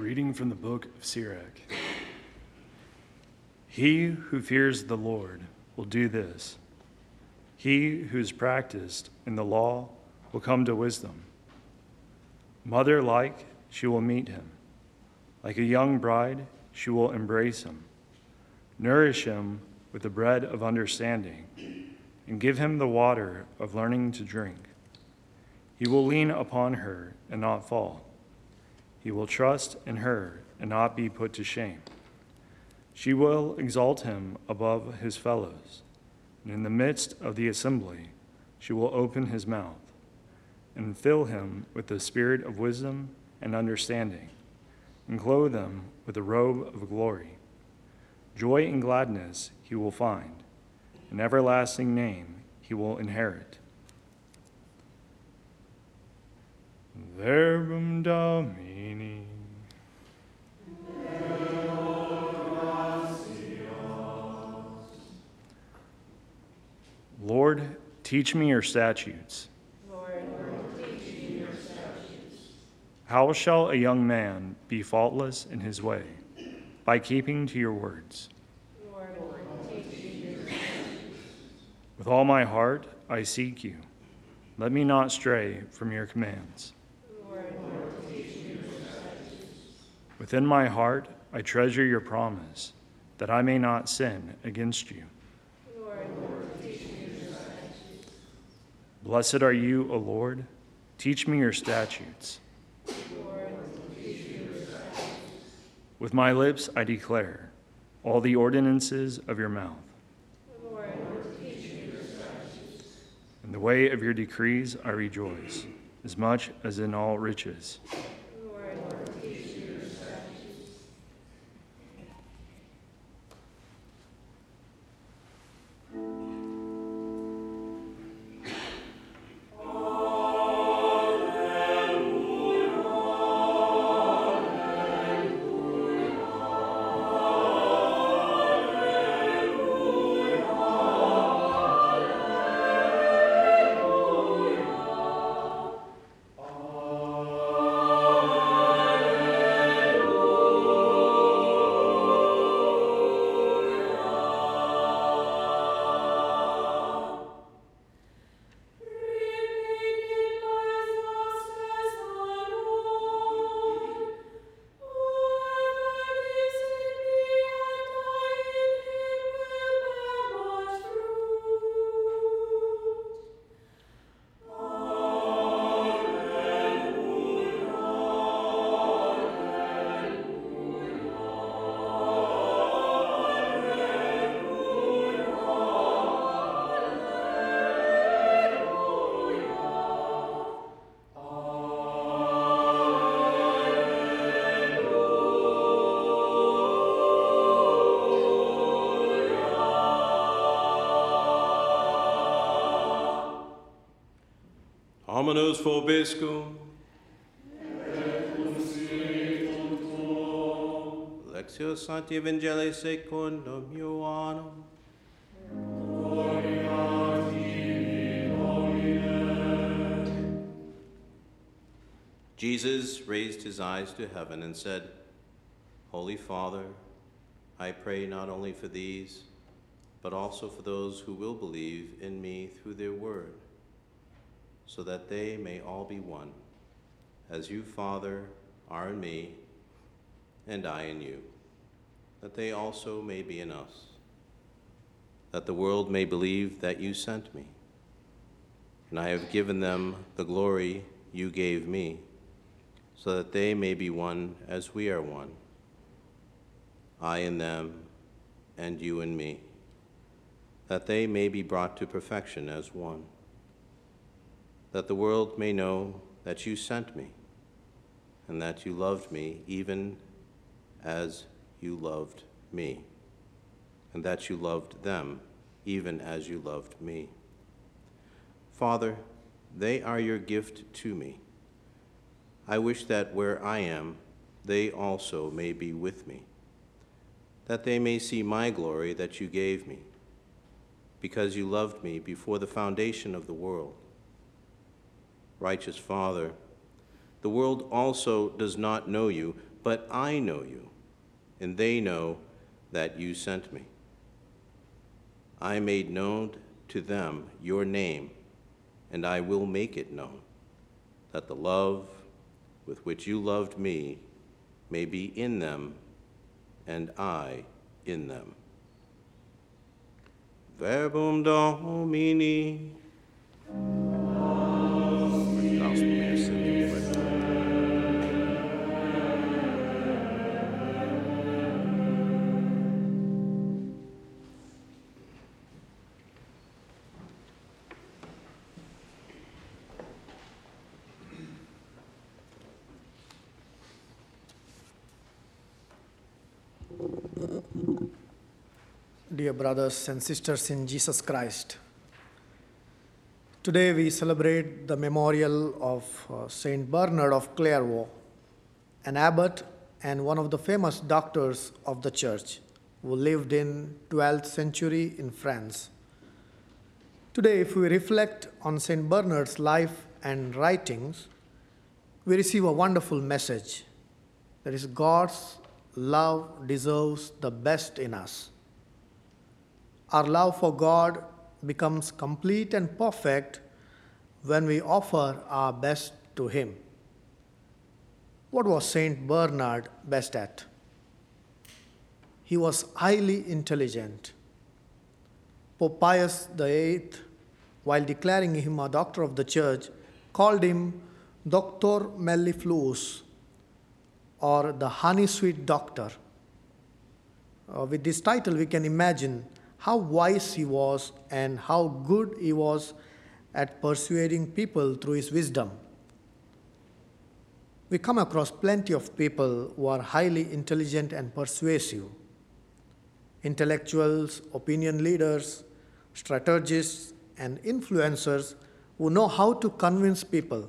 Reading from the book of Sirach. He who fears the Lord will do this. He who is practiced in the law will come to wisdom. Mother-like, she will meet him. Like a young bride, she will embrace him. Nourish him with the bread of understanding, and give him the water of learning to drink. He will lean upon her and not fall. He will trust in her and not be put to shame. She will exalt him above his fellows, and in the midst of the assembly she will open his mouth and fill him with the spirit of wisdom and understanding, and clothe him with a robe of glory. Joy and gladness he will find, an everlasting name he will inherit. Verbum Domini. Lord, teach me your statutes. Lord, teach me your statutes. How shall a young man be faultless in his way? By keeping to your words. Lord, teach me your statutes. With all my heart I seek you. Let me not stray from your commands. Lord, teach me your statutes. Within my heart I treasure your promise, that I may not sin against you. Lord, teach me your statutes. Blessed are you, O Lord. Teach me your statutes. Lord, teach me your statutes. With my lips I declare all the ordinances of your mouth. Lord, teach me your statutes. In the way of your decrees I rejoice, as much as in all riches. Lord, teach me your statutes. Dominus vobiscum. Lectio Sancti Evangelii secundum Ioannum. Jesus raised his eyes to heaven and said, Holy Father, I pray not only for these, but also for those who will believe in me through their word, so that they may all be one, as you, Father, are in me, and I in you, that they also may be in us, that the world may believe that you sent me. And I have given them the glory you gave me, so that they may be one as we are one, I in them, and you in me, that they may be brought to perfection as one, that the world may know that you sent me, and that you loved me even as you loved me, and that you loved them even as you loved me. Father, they are your gift to me. I wish that where I am, they also may be with me, that they may see my glory that you gave me, because you loved me before the foundation of the world. Righteous Father, the world also does not know you, but I know you, and they know that you sent me. I made known to them your name, and I will make it known, that the love with which you loved me may be in them, and I in them. Verbum Domini. Gospel may sing with me. Dear brothers and sisters in Jesus Christ, today we celebrate the memorial of Saint Bernard of Clairvaux, an abbot and one of the famous doctors of the Church who lived in 12th century in France. Today, if we reflect on Saint Bernard's life and writings, we receive a wonderful message. That is, God's love deserves the best in us. Our love for God becomes complete and perfect when we offer our best to Him. What was Saint Bernard best at? He was highly intelligent. Pope Pius VIII, while declaring him a doctor of the Church, called him Doctor Mellifluus, or the honey-sweet doctor. With this title, we can imagine how wise he was and how good he was at persuading people through his wisdom. We come across plenty of people who are highly intelligent and persuasive. Intellectuals, opinion leaders, strategists, and influencers who know how to convince people.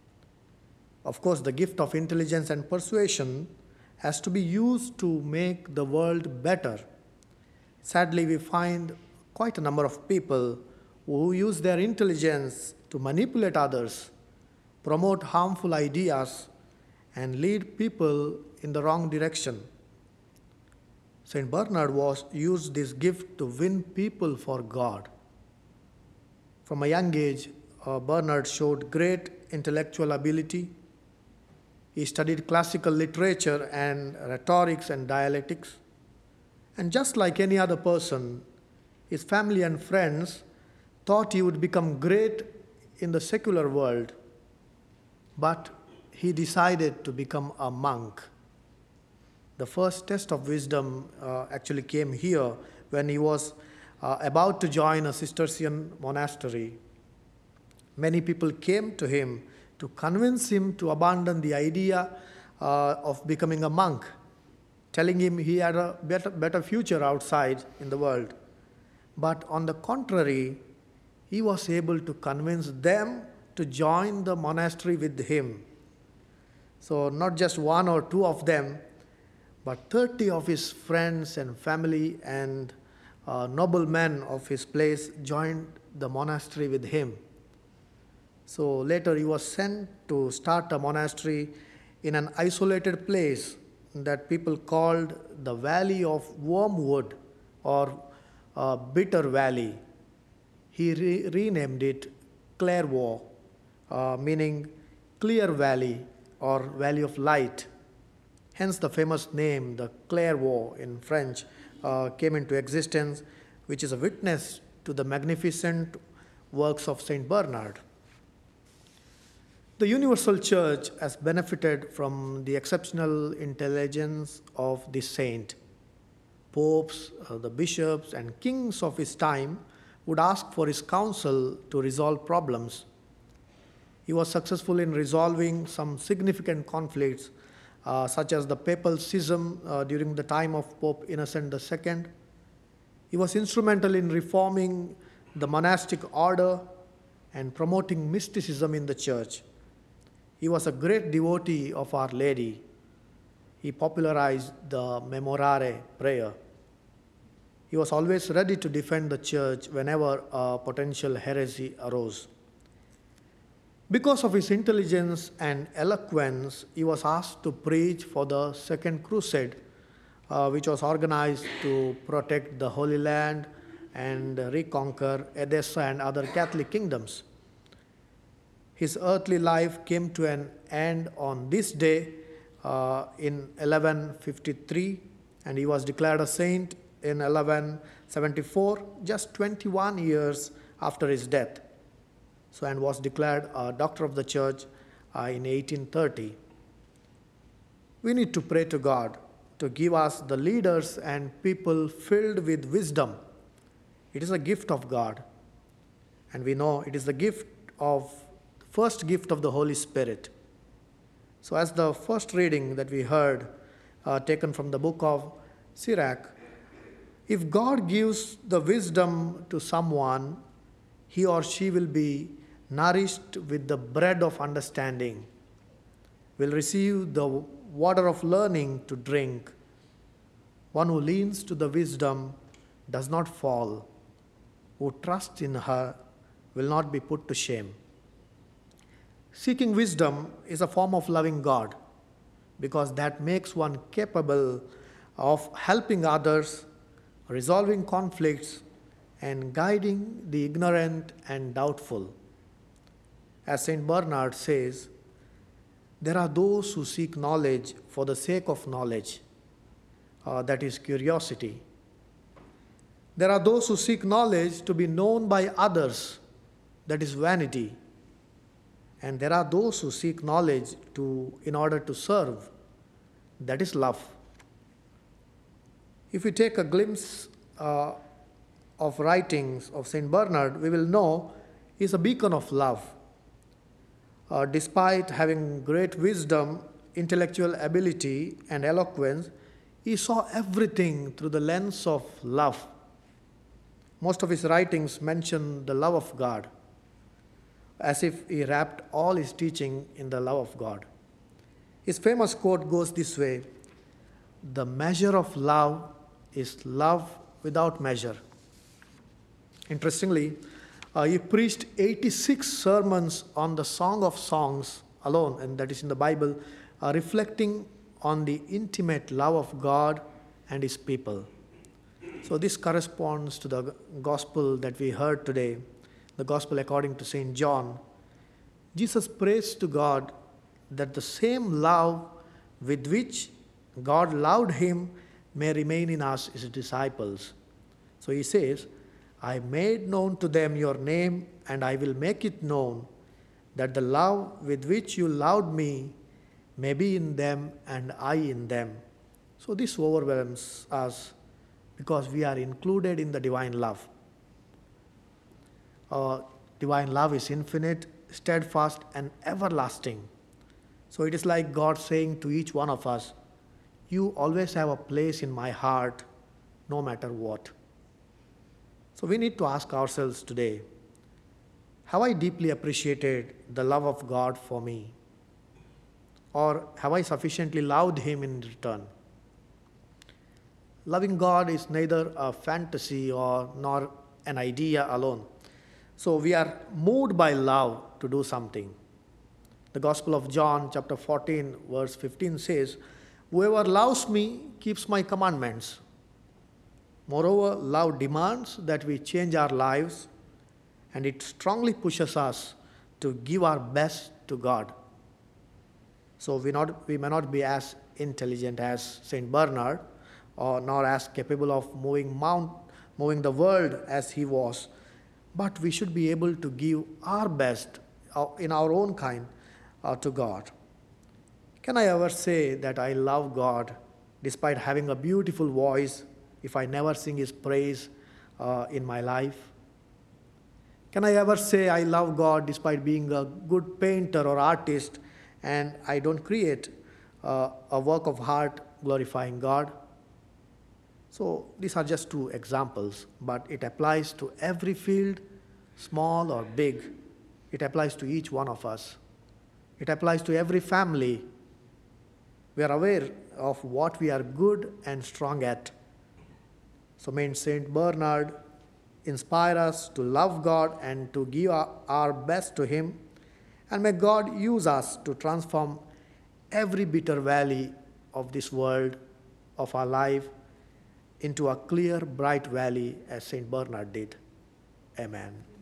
Of course, the gift of intelligence and persuasion has to be used to make the world better. Sadly, we find quite a number of people who use their intelligence to manipulate others, promote harmful ideas, and lead people in the wrong direction. Saint Bernard used this gift to win people for God. From a young age, Bernard showed great intellectual ability. He studied classical literature and rhetorics and dialectics. And just like any other person, his family and friends thought he would become great in the secular world, but he decided to become a monk. The first test of wisdom actually came here when he was about to join a Cistercian monastery. Many people came to him to convince him to abandon the idea of becoming a monk, telling him he had a better future outside in the world. But on the contrary, he was able to convince them to join the monastery with him. So not just one or two of them, but 30 of his friends and family and noblemen of his place joined the monastery with him. So later he was sent to start a monastery in an isolated place that people called the Valley of Wormwood or Bitter Valley. He renamed it Clairvaux, meaning clear valley or valley of light. Hence the famous name, the Clairvaux in French, came into existence, which is a witness to the magnificent works of Saint Bernard. The Universal Church has benefited from the exceptional intelligence of this saint. Popes, the bishops, and kings of his time would ask for his counsel to resolve problems. He was successful in resolving some significant conflicts, such as the papal schism during the time of Pope Innocent II. He was instrumental in reforming the monastic order and promoting mysticism in the church. He was a great devotee of Our Lady. He popularized the Memorare prayer. He was always ready to defend the church whenever a potential heresy arose. Because of his intelligence and eloquence, he was asked to preach for the Second Crusade, which was organized to protect the Holy Land and reconquer Edessa and other Catholic kingdoms. His earthly life came to an end on this day in 1153, and he was declared a saint in 1174, just 21 years after his death. So, and was declared a doctor of the church in 1830. We need to pray to God to give us the leaders and people filled with wisdom. It is a gift of God, and we know it is the first gift of the Holy Spirit. So as the first reading that we heard, taken from the book of Sirach, if God gives the wisdom to someone, he or she will be nourished with the bread of understanding, will receive the water of learning to drink. One who leans to the wisdom does not fall, who trusts in her will not be put to shame. Seeking wisdom is a form of loving God, because that makes one capable of helping others, resolving conflicts, and guiding the ignorant and doubtful. As Saint Bernard says, there are those who seek knowledge for the sake of knowledge, that is curiosity. There are those who seek knowledge to be known by others, that is vanity. And there are those who seek knowledge in order to serve, that is love. If we take a glimpse of writings of Saint Bernard, we will know he is a beacon of love. Despite having great wisdom, intellectual ability, and eloquence, he saw everything through the lens of love. Most of his writings mention the love of God, as if he wrapped all his teaching in the love of God. His famous quote goes this way: "The measure of love is love without measure." Interestingly, he preached 86 sermons on the Song of Songs alone, and that is in the Bible, reflecting on the intimate love of God and his people. So this corresponds to the gospel that we heard today, the gospel according to St. John. Jesus prays to God that the same love with which God loved him may remain in us, his disciples. So he says, "I made known to them your name, and I will make it known, that the love with which you loved me may be in them and I in them." So this overwhelms us because we are included in the divine love. Divine love is infinite, steadfast, and everlasting. So it is like God saying to each one of us, "You always have a place in my heart, no matter what." So we need to ask ourselves today, have I deeply appreciated the love of God for me? Or have I sufficiently loved him in return? Loving God is neither a fantasy nor an idea alone. So we are moved by love to do something. The Gospel of John, chapter 14, verse 15 says, "Whoever loves me keeps my commandments." Moreover, love demands that we change our lives, and it strongly pushes us to give our best to God. So we may not be as intelligent as Saint Bernard, nor as capable of moving the world as he was, but we should be able to give our best in our own kind to God. Can I ever say that I love God despite having a beautiful voice if I never sing his praise in my life? Can I ever say I love God despite being a good painter or artist and I don't create a work of art glorifying God? So these are just two examples, but it applies to every field, small or big. It applies to each one of us. It applies to every family. We are aware of what we are good and strong at. So may Saint Bernard inspire us to love God and to give our best to him, And may God use us to transform every bitter valley of this world, of our life, into a clear, bright valley as St. Bernard did. Amen.